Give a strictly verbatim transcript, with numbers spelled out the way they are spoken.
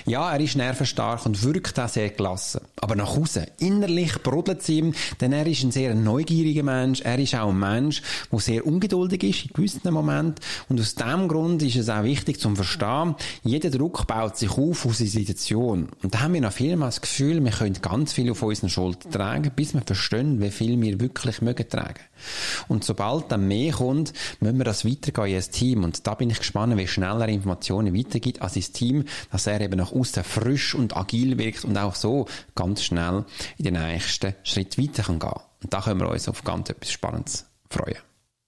Ja, er ist nervenstark und wirkt auch sehr gelassen. Aber nach außen, innerlich brodelt es ihm, denn er ist ein sehr neugieriger Mensch. Er ist auch ein Mensch, der sehr ungeduldig ist in gewissen Momenten. Und aus diesem Grund ist es auch wichtig zu verstehen, jeder Druck baut sich auf aus der Situation. Und da haben wir noch vielmal das Gefühl, wir können ganz viel auf unseren Schultern tragen, bis wir verstehen, wie viel wir wirklich mögen tragen. Und sobald dann mehr kommt, müssen wir das weitergehen als Team. Und da bin ich gespannt, wie schnell er Informationen weitergibt an sein Team, dass er eben nach außen frisch und agil wirkt und auch so ganz schnell in den nächsten Schritt weiter kann gehen. Und da können wir uns auf ganz etwas Spannendes freuen.